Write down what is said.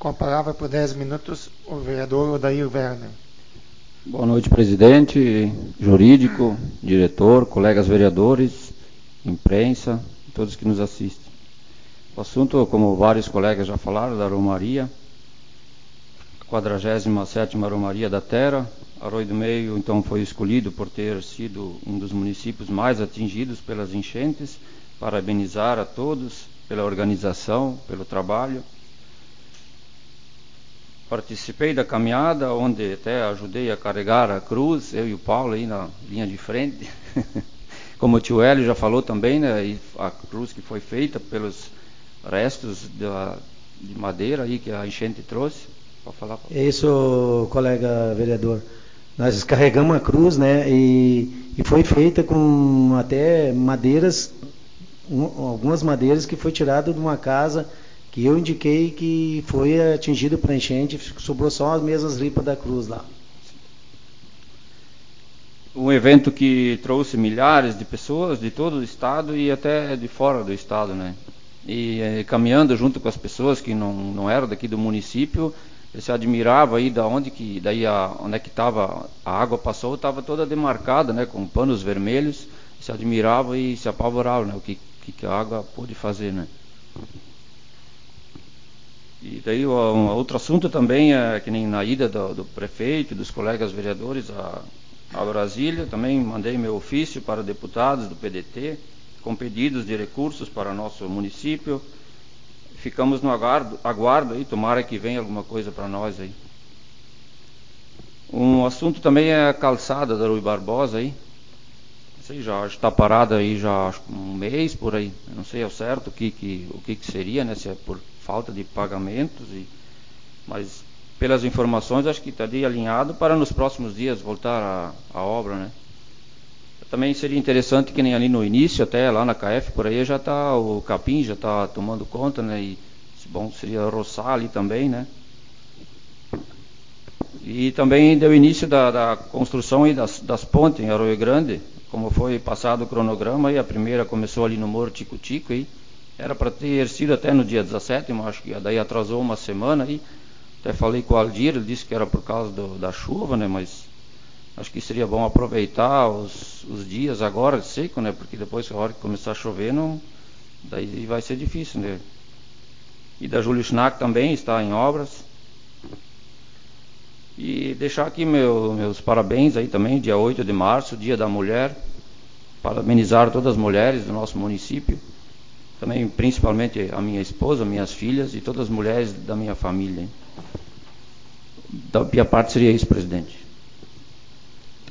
Com a palavra por 10 minutos, o vereador Odair Werner. Boa noite, presidente, jurídico, diretor, colegas vereadores, imprensa, todos que nos assistem. O assunto, como vários colegas já falaram, da Romaria, 47ª Romaria da Terra. Arroio do Meio, então, foi escolhido por ter sido um dos municípios mais atingidos pelas enchentes. Parabenizar a todos pela organização, pelo trabalho. Participei da caminhada, onde até ajudei a carregar a cruz, eu e o Paulo aí na linha de frente. Como o tio Hélio já falou também, né, e a cruz que foi feita pelos restos de madeira aí que a enchente trouxe. Pode falar, Paulo? É isso, colega vereador. Nós carregamos a cruz, né, e foi feita com até madeiras, algumas madeiras que foi tirada de uma casa que eu indiquei que foi atingido pela enchente, sobrou só as mesmas ripas da cruz lá. Um evento que trouxe milhares de pessoas de todo o estado e até de fora do estado, né? E caminhando junto com as pessoas que não eram daqui do município, ele se admirava aí onde é que estava a água passou, estava toda demarcada, né, com panos vermelhos, se admirava e se apavorava, né, o que a água pôde fazer, né? E daí outro assunto também é que nem na ida do prefeito, dos colegas vereadores a Brasília, também mandei meu ofício para deputados do PDT, com pedidos de recursos para nosso município. Ficamos no aguardo aí, tomara que venha alguma coisa para nós aí. Um assunto também é a calçada da Rui Barbosa aí. Não sei, já está parada aí já acho um mês por aí. Eu não sei ao certo o que seria, né? Se é por falta de pagamentos, mas pelas informações acho que está ali alinhado para nos próximos dias voltar a obra, né? Também seria interessante que nem ali no início, até lá na KF, por aí já está, o capim já está tomando conta, né? E bom, seria roçar ali também, né? E também deu início da construção aí das pontes em Arroio Grande, como foi passado o cronograma, e a primeira começou ali no Morro Tico-Tico, aí era para ter sido até no dia 17, mas acho que daí atrasou uma semana aí. Até falei com o Aldir, ele disse que era por causa da chuva, né? Mas acho que seria bom aproveitar os dias agora seco, né? Porque depois, a hora que começar a chover, daí vai ser difícil, né? E da Júlio Schnack também está em obras. E deixar aqui meus parabéns aí também, dia 8 de março, Dia da Mulher. Parabenizar todas as mulheres do nosso município. Também, principalmente, a minha esposa, minhas filhas e todas as mulheres da minha família. Da minha parte seria isso, presidente.